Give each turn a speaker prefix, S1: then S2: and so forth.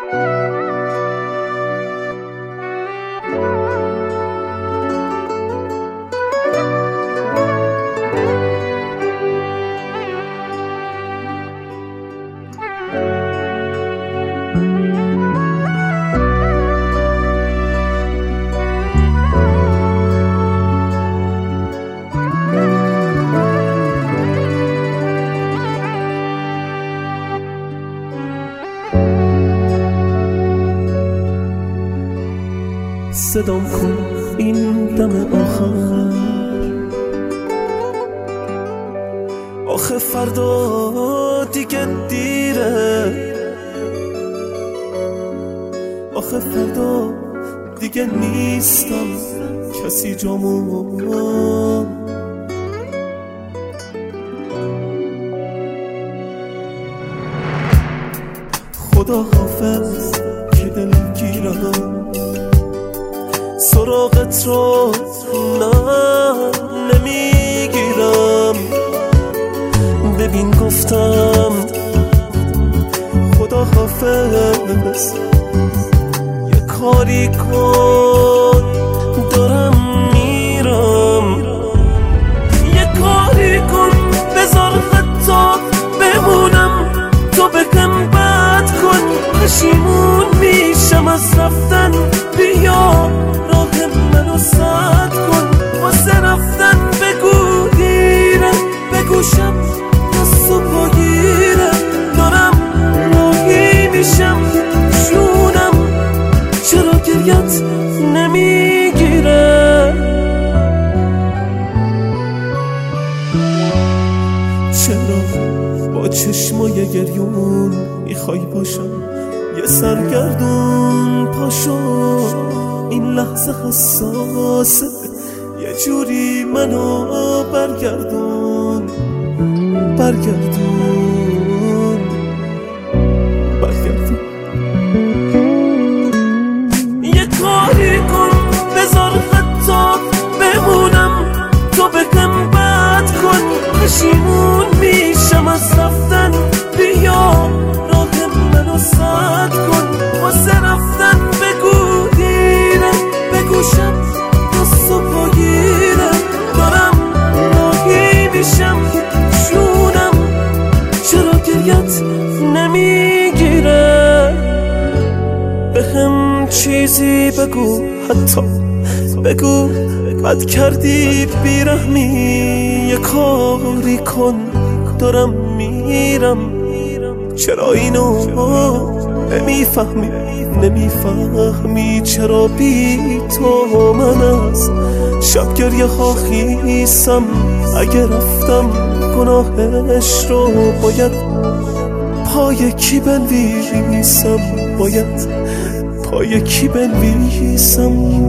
S1: صدام کن این دم آخر، آخه فردا دیگه دیره، آخه فردا دیگه نیستم کسی جامو. خدا حافظ که دلگیرم، سراغت رو نه نمیگیرم. ببین گفتم خدا حافظ، یه کاری کن دارم میرم، یه کاری کن بذار حتی بمونم، تو بگم بد کن پشیمون میشم از رفتن. بیا راه منو سد کن، واسه رفتن بگو دیره، بگوشم دستو بگیره، دارم راهی میشم جونم، چرا گریت نمیگیره؟ چرا با چشمای گریون میخوای باشم یه سرگردون؟ پاشو این لحظه حساسه، یه جوری منو برگردون، برگردون، برگردون. یه کاری کن بذار حتی بمونم، تو بگم بد کن پشیمون میشم از رفتن. بیا راه منو سد کن، واسه رفتن بگو دیره، بگوشم دستو بگیره، دارم راهی میشم جونم، چرا گریت نمیگیره؟ بهم چیزی بگو، حتی بگو بد کردی بیرحمی، یه کاری کن دارم میرم. چرا اینو نمیفهمی، نمیفهمی چرا بی تو من از شب گریه ها خیسم؟ اگه رفتم گناهش رو باید پای کی بنویسم، باید پای کی بنویسم؟